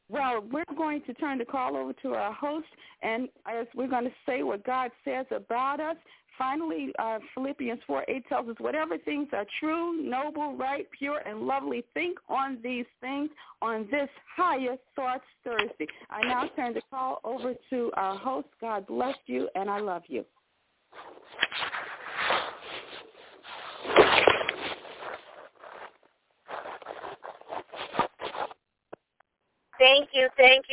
Well, we're going to turn the call over to our host, and as we're going to say what God says about us. Finally, Philippians 4:8 tells us, whatever things are true, noble, right, pure, and lovely, think on these things on this Higher Thoughts Thursday. I now turn the call over to our host. God bless you, and I love you. Thank you,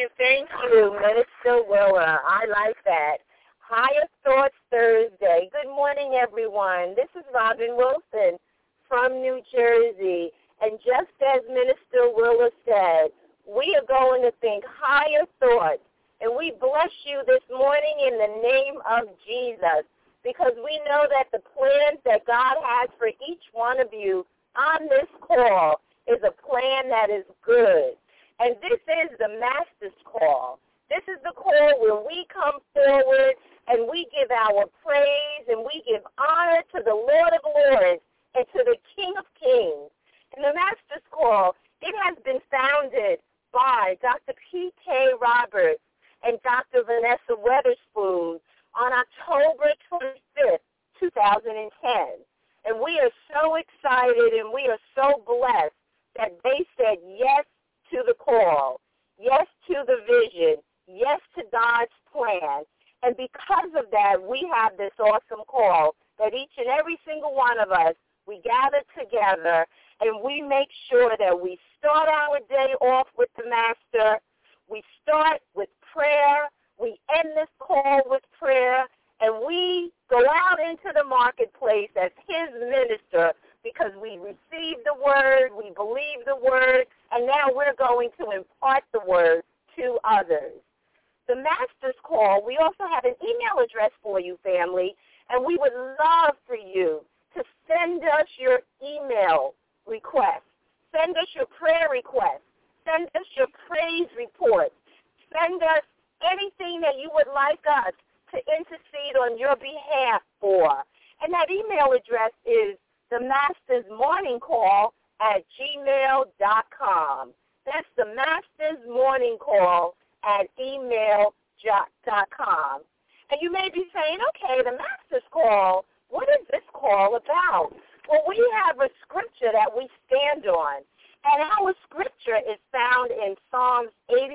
Minister Willa. I like that. Higher Thoughts Thursday. Good morning, everyone. This is Robin Wilson from New Jersey. And just as Minister Willa said, we are going to think higher thoughts. And we bless you this morning in the name of Jesus, because we know that the plans that God has for each one of you on this call is a plan that is good. And this is the Master's Call. This is the call where we come forward and we give our praise and we give honor to the Lord of Lords and to the King of Kings. And the Master's Call, it has been founded by Dr. P.K. Roberts and Dr. Vanessa Weatherspoon on October 25th, 2010. And we are so excited and we are so blessed that they said yes to the call, yes to the vision, yes to God's plan. And because of that, we have this awesome call that each and every single one of us, we gather together and we make sure that we start our day off with the Master. We start with prayer. We end this call with prayer. And we go out into the marketplace as his minister, because we receive the word, we believe the word, and now we're going to impart the word to others. The Master's Call, we also have an email address for you, family, and we would love for you to send us your email requests, send us your prayer requests, send us your praise reports, send us anything that you would like us to intercede on your behalf for. And that email address is themastersmorningcall@gmail.com. That's themastersmorningcall@email.com. And you may be saying, okay, the Master's Call, what is this call about? Well, we have a scripture that we stand on, and our scripture is found in Psalms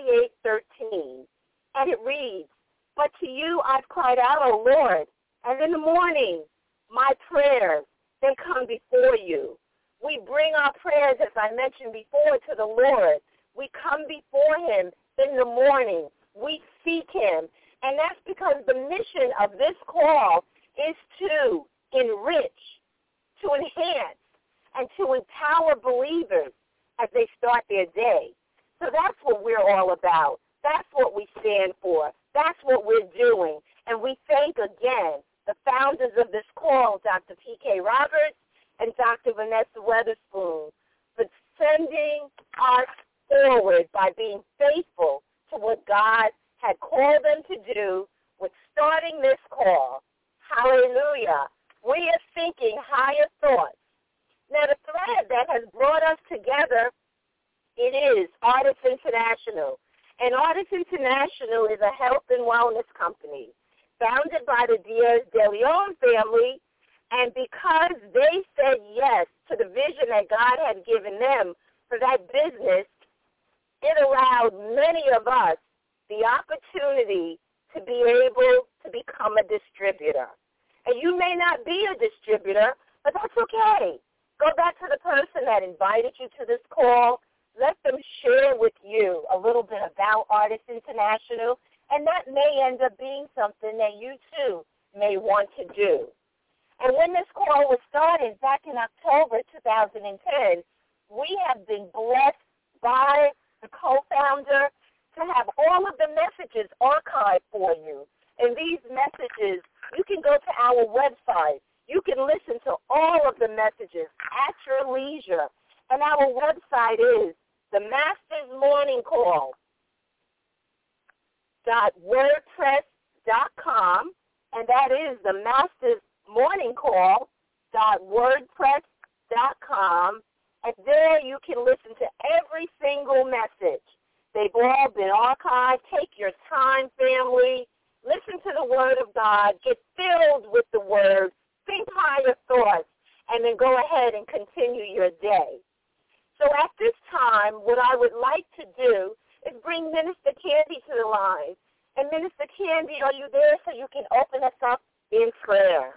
88:13, and it reads, "But to you I've cried out, O Lord, and in the morning my prayers, they come before you." We bring our prayers, as I mentioned before, to the Lord. We come before him in the morning. We seek him. And that's because the mission of this call is to enrich, to enhance, and to empower believers as they start their day. So that's what we're all about. That's what we stand for. That's what we're doing. And we thank again the founders of this call, Dr. P.K. Roberts and Dr. Vanessa Weatherspoon, for sending us forward by being faithful to what God had called them to do with starting this call. Hallelujah. We are thinking higher thoughts. Now, the thread that has brought us together, it is Artists International. And Artists International is a health and wellness company founded by the Diaz de Leon family, and because they said yes to the vision that God had given them for that business, it allowed many of us the opportunity to be able to become a distributor. And you may not be a distributor, but that's okay. Go back to the person that invited you to this call. Let them share with you a little bit about Artists International, and that may end up being something that you, too, may want to do. And when this call was started back in October 2010, we have been blessed by the co-founder to have all of the messages archived for you. And these messages, you can go to our website. You can listen to all of the messages at your leisure. And our website is themastersmorningcall.wordpress.com, and that is themastersmorningcall.wordpress.com, and there you can listen to every single message They've all been archived. Take your time, family. Listen to the Word of God. Get filled with the Word. Think higher thoughts, and then go ahead and continue your day. So at this time, what I would like to do is bring Minister Candy to the line. And Minister Candy, are you there so you can open us up in prayer?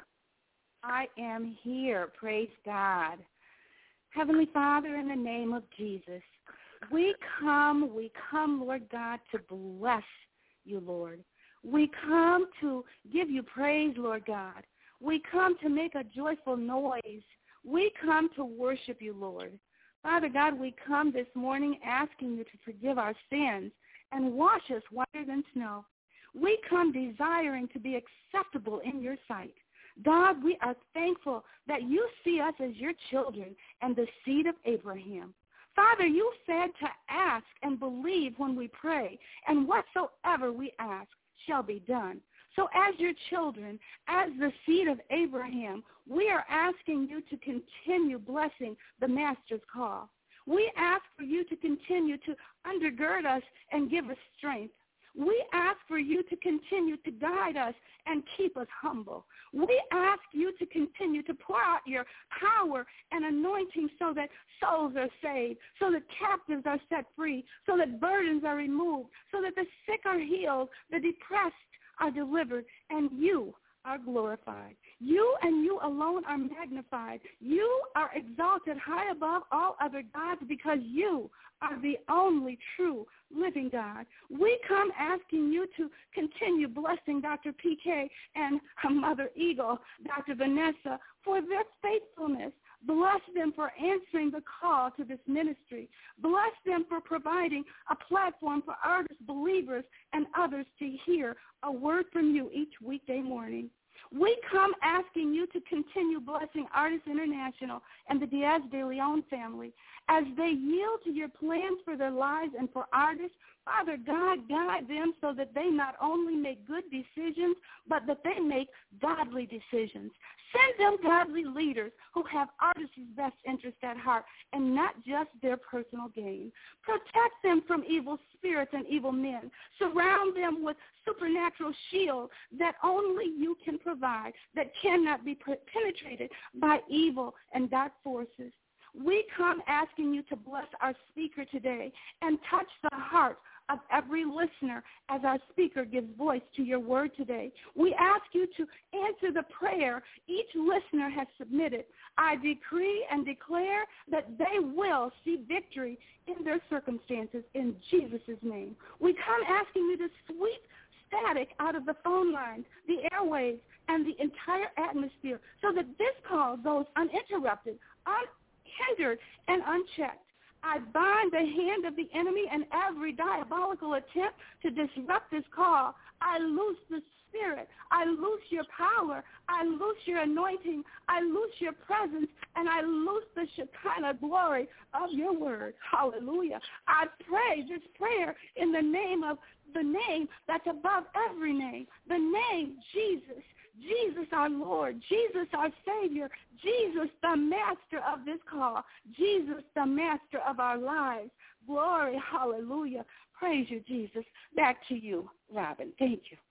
I am here. Praise God. Heavenly Father, in the name of Jesus, we come, Lord God, to bless you, Lord. We come to give you praise, Lord God. We come to make a joyful noise. We come to worship you, Lord. Father God, we come this morning asking you to forgive our sins and wash us whiter than snow. We come desiring to be acceptable in your sight. God, we are thankful that you see us as your children and the seed of Abraham. Father, you said to ask and believe when we pray, and whatsoever we ask shall be done. So as your children, as the seed of Abraham, we are asking you to continue blessing the Master's call. We ask for you to continue to undergird us and give us strength. We ask for you to continue to guide us and keep us humble. We ask you to continue to pour out your power and anointing so that souls are saved, so that captives are set free, so that burdens are removed, so that the sick are healed, the depressed are delivered, and you are glorified. You and you alone are magnified. You are exalted high above all other gods because you are the only true living God. We come asking you to continue blessing Dr. PK and her mother Eagle, Dr. Vanessa, for their faithfulness. Bless them for answering the call to this ministry. Bless them for providing a platform for artists, believers, and others to hear a word from you each weekday morning. We come asking you to continue blessing Artists International and the Diaz de Leon family as they yield to your plans for their lives and for artists. Father God, guide them so that they not only make good decisions, but that they make godly decisions. Send them godly leaders who have artists' best interest at heart and not just their personal gain. Protect them from evil spirits and evil men. Surround them with supernatural shield that only you can provide, that cannot be penetrated by evil and dark forces. We come asking you to bless our speaker today and touch the heart of every listener as our speaker gives voice to your word today. We ask you to answer the prayer each listener has submitted. I decree and declare that they will see victory in their circumstances in Jesus' name. We come asking you to sweep static out of the phone lines, the airwaves, and the entire atmosphere so that this call goes uninterrupted, unhindered, and unchecked. I bind the hand of the enemy and every diabolical attempt to disrupt this call. I loose the Spirit. I loose your power. I loose your anointing. I loose your presence. And I loose the Shekinah glory of your word. Hallelujah. I pray this prayer in the name of the name that's above every name, the name Jesus. Jesus our Lord, Jesus our Savior, Jesus the master of this call, Jesus the master of our lives. Glory, hallelujah. Praise you, Jesus. Back to you, Robin. Thank you.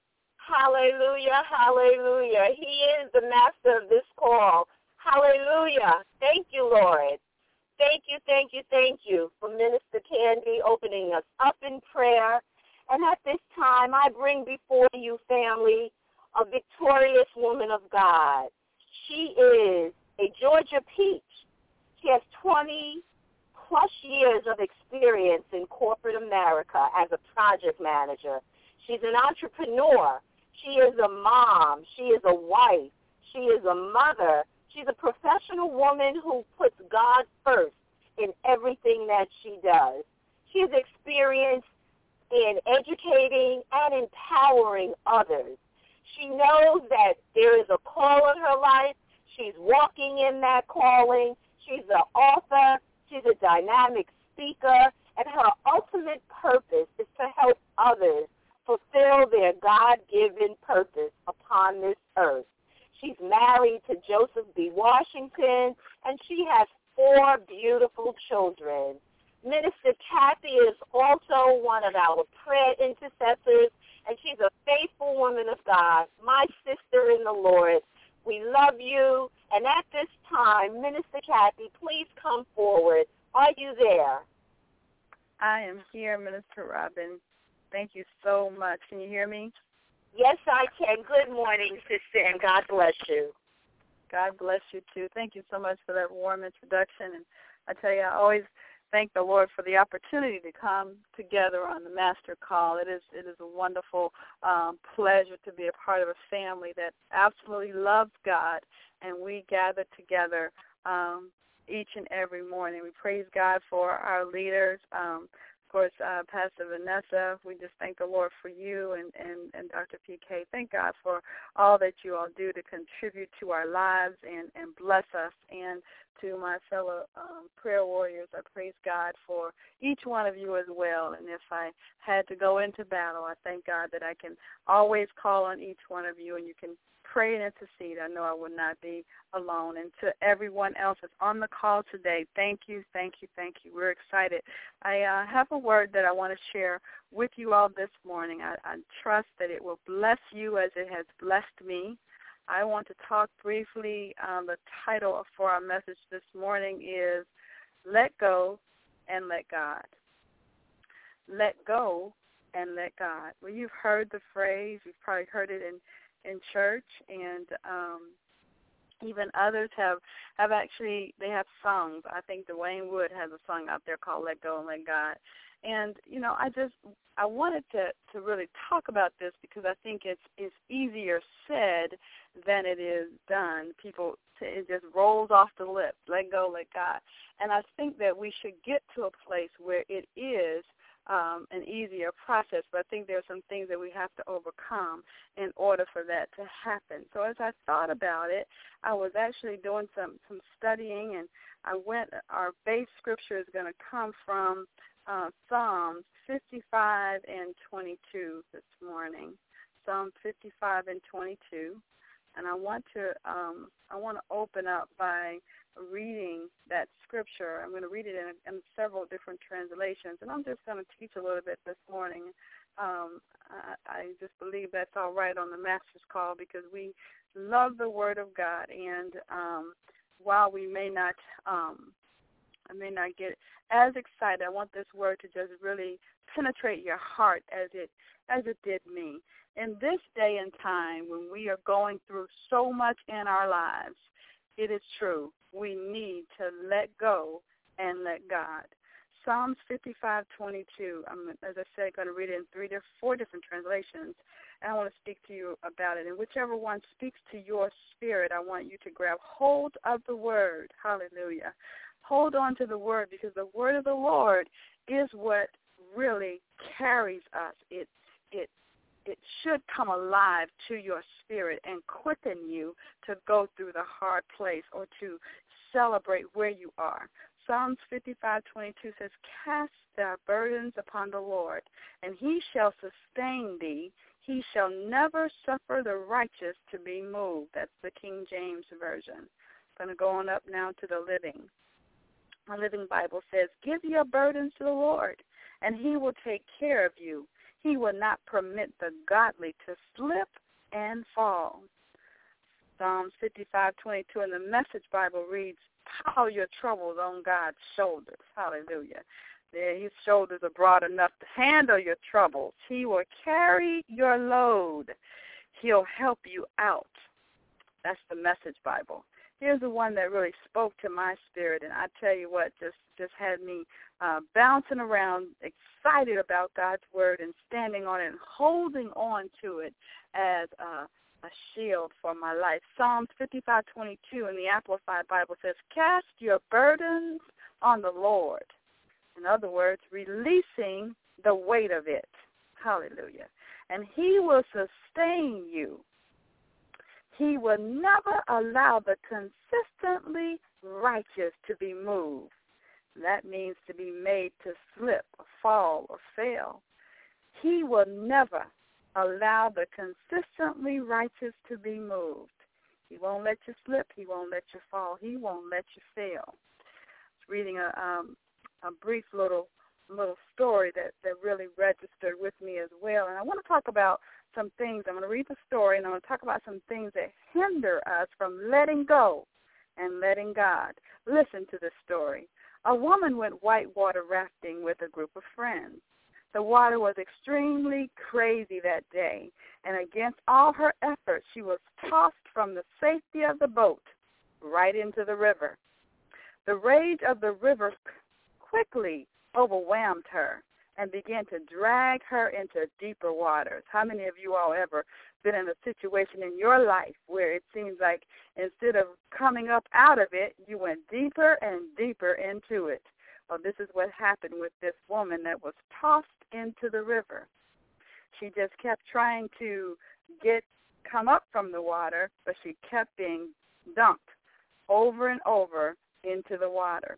Hallelujah, hallelujah. He is the master of this call. Hallelujah. Thank you, Lord. Thank you, thank you, thank you for Minister Candy opening us up in prayer. And at this time, I bring before you, family, a victorious woman of God. She is a Georgia peach. She has 20-plus years of experience in corporate America as a project manager. She's an entrepreneur. She is a mom. She is a wife. She is a mother. She's a professional woman who puts God first in everything that she does. She has experience in educating and empowering others. She knows that there is a call in her life. She's walking in that calling. She's an author. She's a dynamic speaker. And her ultimate purpose is to help others fulfill their God-given purpose upon this earth. She's married to Joseph B. Washington, and she has 4 beautiful children. Minister Kathy is also one of our prayer intercessors, and she's a faithful woman of God, my sister in the Lord. We love you. And at this time, Minister Kathy, please come forward. Are you there? I am here, Minister Robin. Thank you so much. Can you hear me? Yes, I can. Good morning, sister, and God bless you. God bless you, too. Thank you so much for that warm introduction. And I tell you, I always thank the Lord for the opportunity to come together on the Master Call. It is a wonderful pleasure to be a part of a family that absolutely loves God, and we gather together each and every morning. We praise God for our leaders. Of course, Pastor Vanessa, we just thank the Lord for you and Dr. PK. Thank God for all that you all do to contribute to our lives and bless us. And to my fellow prayer warriors, I praise God for each one of you as well. And if I had to go into battle, I thank God that I can always call on each one of you, and you can pray and intercede. I know I will not be alone. And to everyone else that's on the call today, thank you, thank you, thank you. We're excited. I have a word that I want to share with you all this morning. I trust that it will bless you as it has blessed me. I want to talk briefly. The title for our message this morning is Let Go and Let God. Let go and let God. Well, you've heard the phrase. You've probably heard it in church, and even others have actually, they have songs. I think Dwayne Wood has a song out there called Let Go and Let God. And, you know, I wanted to really talk about this because I think it's easier said than it is done. It just rolls off the lips, let go, let God. And I think that we should get to a place where it is an easier process, but I think there are some things that we have to overcome in order for that to happen. So as I thought about it, I was actually doing some studying, and our base scripture is going to come from Psalms 55 and 22 this morning. Psalm 55 and 22. And I want to open up by reading that scripture. I'm going to read it in several different translations, and I'm just going to teach a little bit this morning. I just believe that's all right on the Master's Call because we love the Word of God, and while we may not, I may not get as excited, I want this Word to just really penetrate your heart as it did me. In this day and time when we are going through so much in our lives, it is true. We need to let go and let God. Psalms 55:22. I'm, as I said, going to read it in 4 different translations, and I want to speak to you about it. And whichever one speaks to your spirit, I want you to grab hold of the word. Hallelujah. Hold on to the word, because the word of the Lord is what really carries us. It should come alive to your spirit and quicken you to go through the hard place or to celebrate where you are. Psalms 55:22 says, "Cast thy burdens upon the Lord, and he shall sustain thee. He shall never suffer the righteous to be moved." That's the King James Version. I'm going to go on up now to the Living. My Living Bible says, "Give your burdens to the Lord, and he will take care of you. He will not permit the godly to slip and fall." Psalms 55:22 in the Message Bible reads, "Pile your troubles on God's shoulders." Hallelujah. His shoulders are broad enough to handle your troubles. He will carry your load. He'll help you out. That's the Message Bible. Here's the one that really spoke to my spirit, and I tell you what, just had me bouncing around, excited about God's word and standing on it and holding on to it as a shield for my life. Psalms 55:22 in the Amplified Bible says, "Cast your burdens on the Lord." In other words, releasing the weight of it. Hallelujah. "And he will sustain you. He will never allow the consistently righteous to be moved." That means to be made to slip or fall or fail. He will never allow the consistently righteous to be moved. He won't let you slip. He won't let you fall. He won't let you fail. I was reading a brief little story that really registered with me as well. And I want to talk about some things. I'm going to read the story, and I'm going to talk about some things that hinder us from letting go and letting God. Listen to this story. A woman went whitewater rafting with a group of friends. The water was extremely crazy that day, and against all her efforts, she was tossed from the safety of the boat right into the river. The rage of the river quickly overwhelmed her and began to drag her into deeper waters. How many of you all ever been in a situation in your life where it seems like instead of coming up out of it, you went deeper and deeper into it? Well, this is what happened with this woman that was tossed into the river. She just kept trying to come up from the water, but she kept being dumped over and over into the water.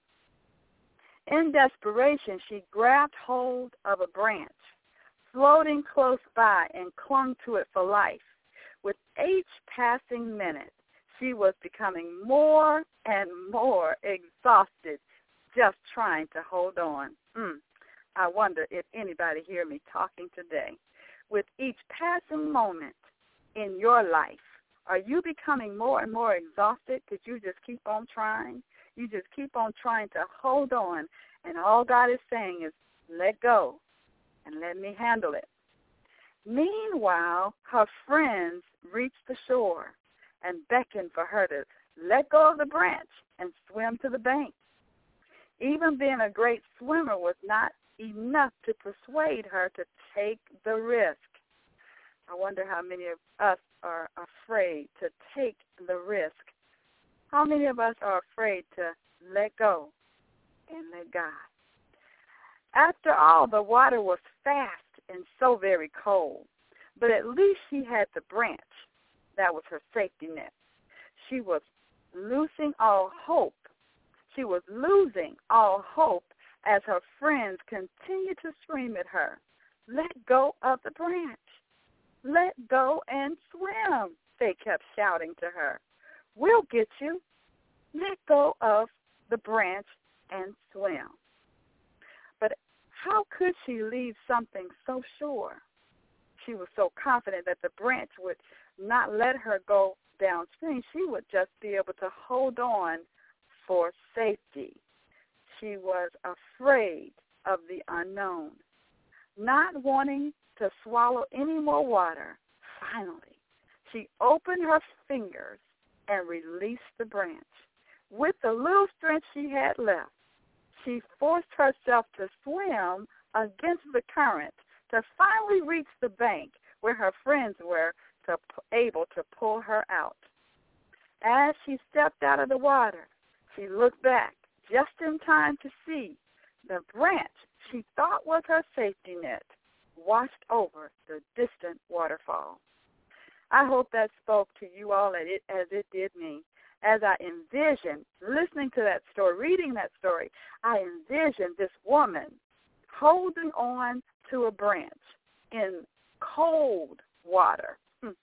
In desperation, she grabbed hold of a branch floating close by and clung to it for life. With each passing minute, she was becoming more and more exhausted just trying to hold on. I wonder if anybody hear me talking today. With each passing moment in your life, are you becoming more and more exhausted because you just keep on trying? You just keep on trying to hold on, and all God is saying is, let go and let me handle it. Meanwhile, her friends reached the shore and beckoned for her to let go of the branch and swim to the bank. Even being a great swimmer was not enough to persuade her to take the risk. I wonder how many of us are afraid to take the risk. How many of us are afraid to let go and let God? After all, the water was fast and so very cold, but at least she had the branch. That was her safety net. She was losing all hope. She was losing all hope as her friends continued to scream at her, let go of the branch. Let go and swim, they kept shouting to her. We'll get you. Let go of the branch and swim. But how could she leave something so sure? She was so confident that the branch would not let her go downstream. She would just be able to hold on for safety. She was afraid of the unknown, not wanting to swallow any more water. Finally, she opened her fingers and released the branch. With the little strength she had left, she forced herself to swim against the current to finally reach the bank where her friends were able to pull her out. As she stepped out of the water, she looked back just in time to see the branch she thought was her safety net washed over the distant waterfall. I hope that spoke to you all as it did me. As I envisioned listening to that story, reading that story, I envisioned this woman holding on to a branch in cold water.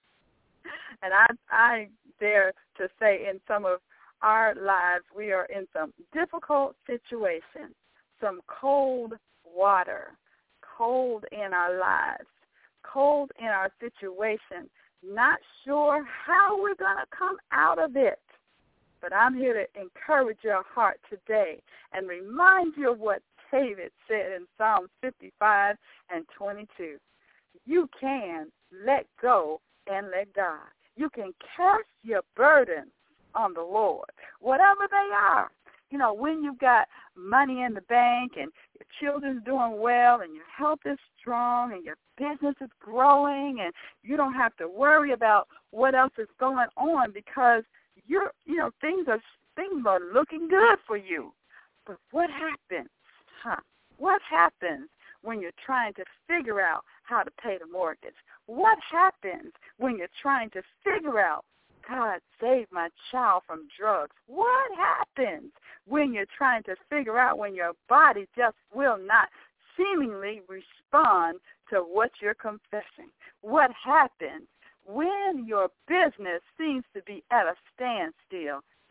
And I dare to say in some of our lives we are in some difficult situations, some cold water, cold in our lives, cold in our situation, not sure how we're going to come out of it. But I'm here to encourage your heart today and remind you of what David said in Psalm 55 and 22. You can let go and let God. You can cast your burdens on the Lord, whatever they are. You know, when you've got money in the bank and your children's doing well and your health is strong and your business is growing and you don't have to worry about what else is going on because things are looking good for you. But what happens? What happens when you're trying to figure out how to pay the mortgage? What happens when you're trying to figure out, God, save my child from drugs? What happens when you're trying to figure out when your body just will not seemingly respond to what you're confessing? What happens when your business seems to be at a standstill?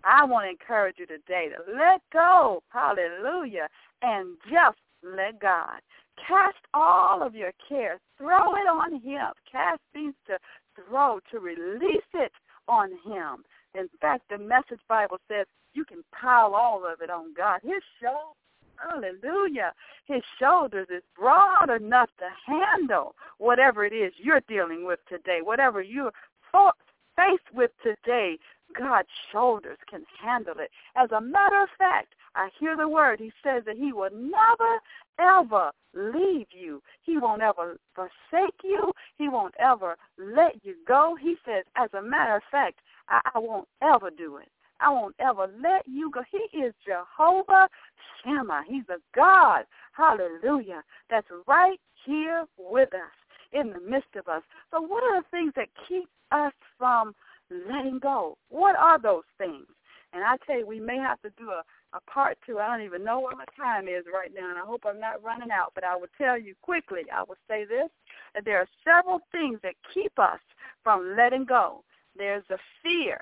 I want to encourage you today to let go, hallelujah, and just let God. Cast all of your cares. Throw it on him. Cast means to throw, to release it on him. In fact, the Message Bible says you can pile all of it on God. His shoulders, hallelujah, his shoulders is broad enough to handle whatever it is you're dealing with today, whatever you're faced with today. God's shoulders can handle it. As a matter of fact, I hear the word. He says that he will never, ever leave you. He won't ever forsake you. He won't ever let you go. He says, as a matter of fact, I won't ever do it. I won't ever let you go. He is Jehovah Shammah. He's a God, hallelujah, that's right here with us, in the midst of us. So what are the things that keep us from letting go? What are those things? And I tell you, we may have to do a part two. I don't even know what my time is right now, and I hope I'm not running out, but I will tell you quickly, I will say this, that there are several things that keep us from letting go. There's the fear,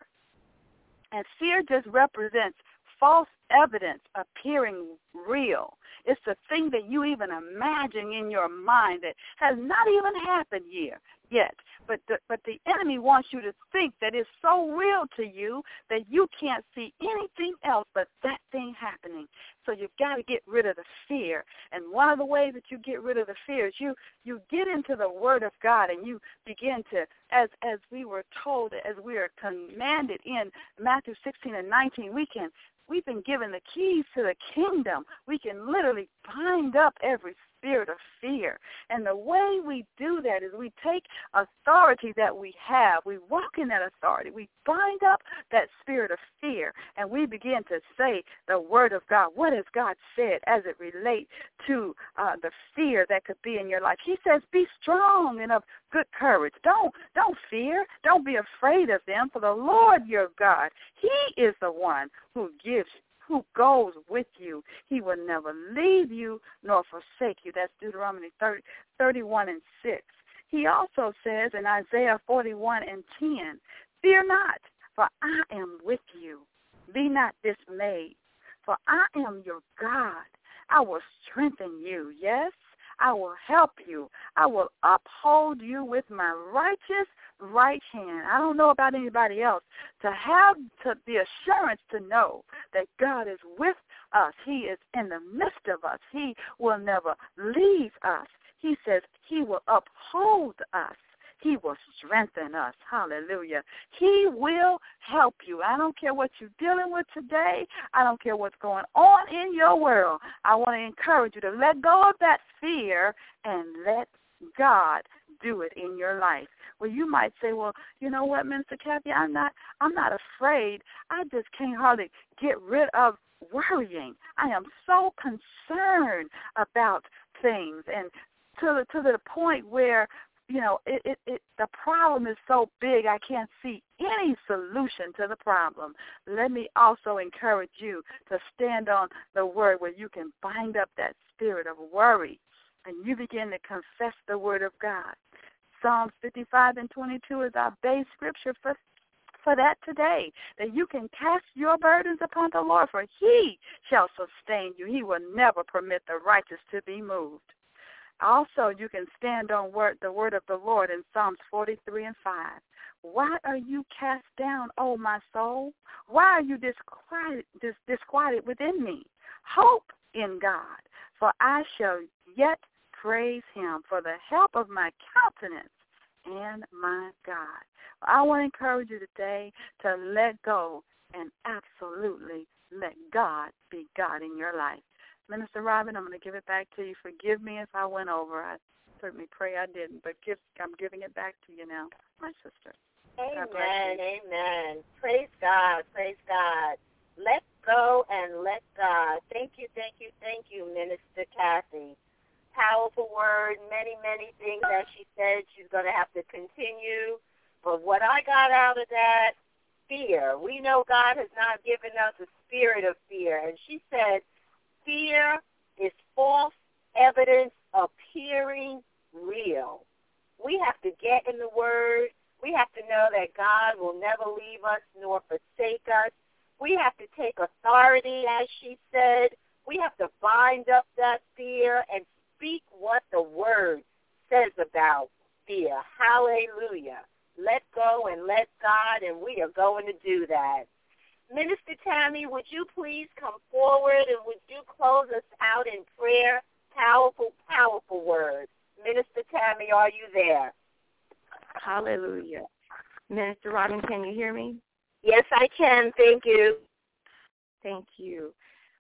and fear just represents false evidence appearing real. It's the thing that you even imagine in your mind that has not even happened yet. But the enemy wants you to think that it's so real to you that you can't see anything else but that thing happening. So you've got to get rid of the fear. And one of the ways that you get rid of the fear is you get into the Word of God and you begin to, as we were told, as we are commanded in Matthew 16 and 19, we've been given the keys to the kingdom. We can literally bind up every spirit of fear. And the way we do that is we take authority that we have. We walk in that authority. We bind up that spirit of fear, and we begin to say the word of God. What has God said as it relates to the fear that could be in your life? He says, be strong and of good courage. Don't fear. Don't be afraid of them, for the Lord your God, he is the one who goes with you. He will never leave you nor forsake you. That's Deuteronomy 31 and 6. He also says in Isaiah 41 and 10, fear not, for I am with you. Be not dismayed, for I am your God. I will strengthen you. Yes, I will help you. I will uphold you with my righteous right hand. I don't know about anybody else. To have the assurance to know that God is with us. He is in the midst of us. He will never leave us. He says he will uphold us. He will strengthen us. Hallelujah. He will help you. I don't care what you're dealing with today. I don't care what's going on in your world. I want to encourage you to let go of that fear and let God do it in your life. Well, you might say, well, you know what, Minister Kathy, I'm not afraid. I just can't hardly get rid of worrying. I am so concerned about things, and to the point where, you know, the problem is so big I can't see any solution to the problem. Let me also encourage you to stand on the word where you can bind up that spirit of worry, and you begin to confess the word of God. Psalms 55 and 22 is our base scripture for that today, that you can cast your burdens upon the Lord, for he shall sustain you. He will never permit the righteous to be moved. Also, you can stand on the word of the Lord in Psalms 43 and 5. Why are you cast down, O my soul? Why are you disquieted within me? Hope in God, for I shall yet praise him for the help of my countenance and my God. I want to encourage you today to let go and absolutely let God be God in your life. Minister Robin, I'm going to give it back to you. Forgive me if I went over. I certainly pray I didn't, but I'm giving it back to you now, my sister. Amen, amen. Praise God, praise God. Let go and let God. Thank you, Minister Kathy. Powerful word, many, many things that she said she's going to have to continue. But what I got out of that, fear. We know God has not given us a spirit of fear. And she said, fear is false evidence appearing real. We have to get in the Word. We have to know that God will never leave us nor forsake us. We have to take authority, as she said. We have to bind up that fear and speak what the word says about fear. Hallelujah. Let go and let God, and we are going to do that. Minister Tammy, would you please come forward and would you close us out in prayer? Powerful, powerful word. Minister Tammy, are you there? Hallelujah. Minister Robin, can you hear me? Yes, I can. Thank you. Thank you.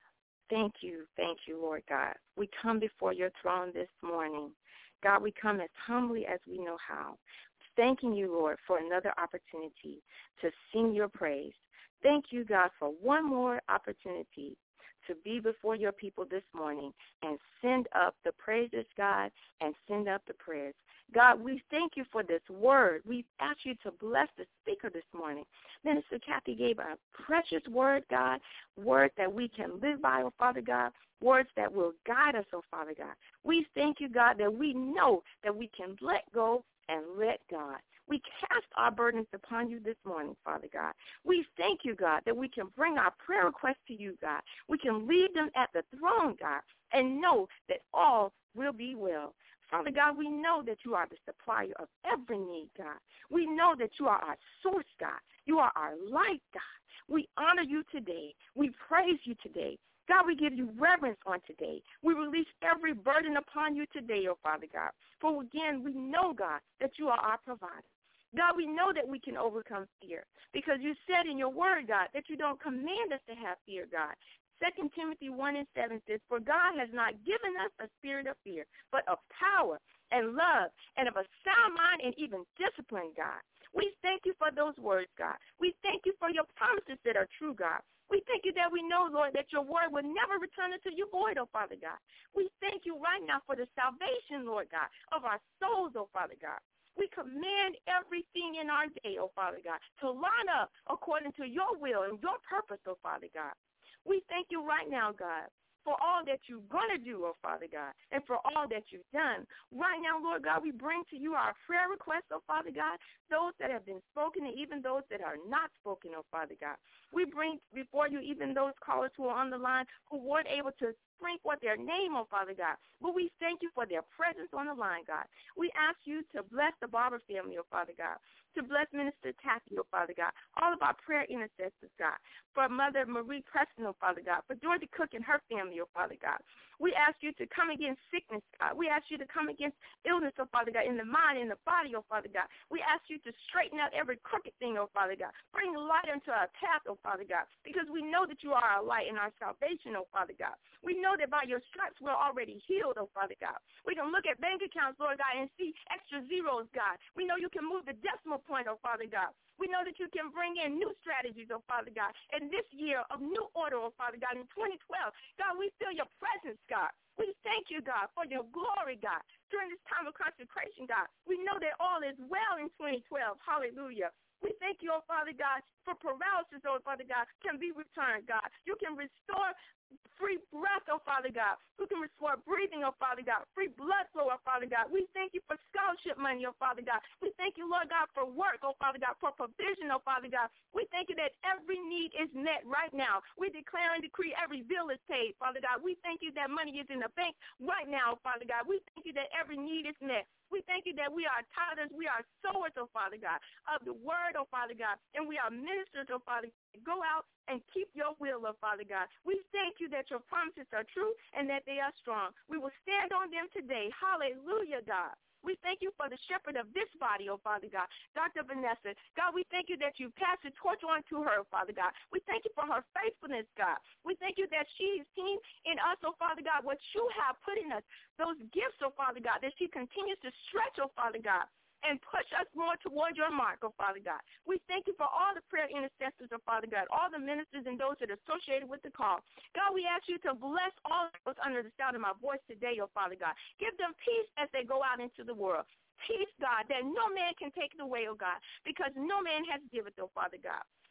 Thank you. Thank you, Lord God. We come before your throne this morning. God, we come as humbly as we know how. Thanking you, Lord, for another opportunity to sing your praise. Thank you, God, for one more opportunity to be before your people this morning and send up the praises, God, and send up the prayers. God, we thank you for this word. We ask you to bless the speaker this morning. Minister Kathy gave a precious word, God, words that we can live by, oh Father God, words that will guide us, oh Father God. We thank you, God, that we know that we can let go and let God. We cast our burdens upon you this morning, Father God. We thank you, God, that we can bring our prayer requests to you, God. We can leave them at the throne, God, and know that all will be well. Father God, we know that you are the supplier of every need, God. We know that you are our source, God. You are our light, God. We honor you today. We praise you today. God, we give you reverence on today. We release every burden upon you today, oh Father God. For again, we know, God, that you are our provider. God, we know that we can overcome fear because you said in your word, God, that you don't command us to have fear, God. 2 Timothy 1:7 says, for God has not given us a spirit of fear, but of power and love and of a sound mind and even discipline, God. We thank you for those words, God. We thank you for your promises that are true, God. We thank you that we know, Lord, that your word will never return unto you void, oh Father God. We thank you right now for the salvation, Lord God, of our souls, oh Father God. We command everything in our day, oh Father God, to line up according to your will and your purpose, oh Father God. We thank you right now, God, for all that you're going to do, oh Father God, and for all that you've done. Right now, Lord God, we bring to you our prayer requests, oh Father God, those that have been spoken and even those that are not spoken, oh Father God. We bring before you even those callers who are on the line who weren't able to bring forth their name, oh Father God. But we thank you for their presence on the line, God. We ask you to bless the Barber family, oh Father God, to bless Minister Kathy, oh Father God, all of our prayer intercessors, God, for Mother Marie Preston, oh Father God, for Dorothy Cook and her family, oh Father God. We ask you to come against sickness, God. We ask you to come against illness, oh Father God, in the mind, in the body, oh Father God. We ask you to straighten out every crooked thing, oh Father God. Bring light into our path, oh Father God, because we know that you are our light and our salvation, oh Father God. We know that by your stripes we're already healed, oh Father God. We can look at bank accounts, Lord God, and see extra zeros, God. We know you can move the decimal point, oh Father God. We know that you can bring in new strategies, oh Father God. And this year of new order, oh Father God, in 2012, God, we feel your presence, God. We thank you, God, for your glory, God. During this time of consecration, God, we know that all is well in 2012. Hallelujah. We thank you, oh Father God, for paralysis, oh Father God, can be returned, God. You can restore free breath, oh Father God. You can restore breathing, oh Father God. Free blood flow, oh Father God. We thank you for scholarship money, oh Father God. We thank you, Lord God, for work, oh Father God, for provision, oh Father God. We thank you that every need is met right now. We declare and decree every bill is paid, Father God. We thank you that money is in the bank right now, Father God. We thank you that every need is met. We thank you that we are tithers, we are sowers, oh Father God, of the word, oh Father God, and we are ministers, oh Father God. Go out and keep your will, oh Father God. We thank you that your promises are true and that they are strong. We will stand on them today. Hallelujah, God. We thank you for the shepherd of this body, oh Father God, Dr. Vanessa. God, we thank you that you pass the torch on to her, Father God. We thank you for her faithfulness, God. We thank you that she is seen in us, oh Father God, what you have put in us, those gifts, oh Father God, that she continues to stretch, oh Father God, and push us more toward your mark, oh Father God. We thank you for all the prayer intercessors, oh Father God, all the ministers and those that are associated with the call. God, we ask you to bless all those under the sound of my voice today, oh Father God. Give them peace as they go out into the world. Peace, God, that no man can take it away, oh God, because no man has given it, oh Father God.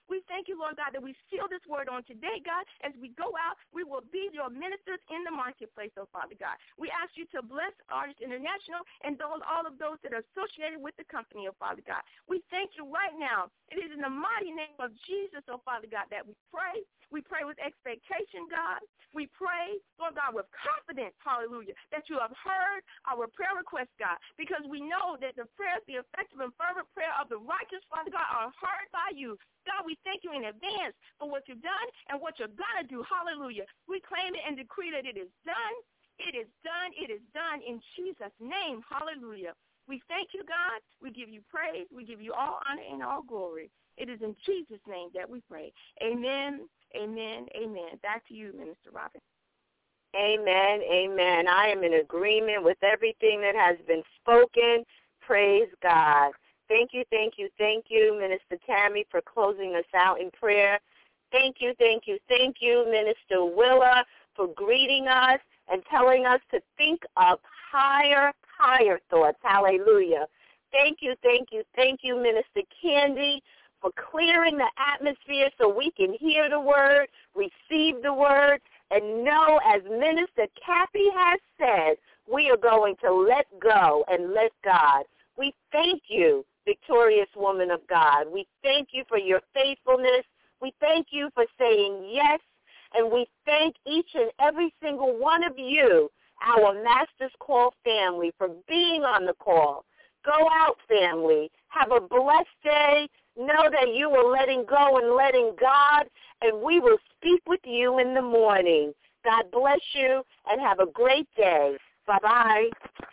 We thank you, Lord God, that we seal this word on today, God. As we go out, we will be your ministers in the marketplace, oh Father God. We ask you to bless Artists International and all of those that are associated with the company, oh Father God. We thank you right now. It is in the mighty name of Jesus, oh Father God, that we pray. We pray with expectation, God. We pray, Lord God, with confidence, hallelujah, that you have heard our prayer requests, God, because we know that the prayers, the effective and fervent prayer of the righteous, Father God, are heard by you. God, we thank you in advance for what you've done and what you're going to do, hallelujah. We claim it and decree that it is done. It is done. It is done in Jesus' name, hallelujah. We thank you, God. We give you praise. We give you all honor and all glory. It is in Jesus' name that we pray. Amen, amen, amen. Back to you, Minister Robin. Amen, amen. I am in agreement with everything that has been spoken. Praise God. Thank you, thank you, thank you, Minister Tammy, for closing us out in prayer. Thank you, thank you, thank you, Minister Willa, for greeting us and telling us to think of higher thoughts. Hallelujah. Thank you, Minister Candy, for clearing the atmosphere so we can hear the word, receive the word, and know, as Minister Kathy has said, we are going to let go and let God. We thank you, victorious woman of God. We thank you for your faithfulness. We thank you for saying yes, and we thank each and every single one of you, our Master's Call family, for being on the call. Go out, family. Have a blessed day. Know that you are letting go and letting God, and we will speak with you in the morning. God bless you, and have a great day. Bye-bye.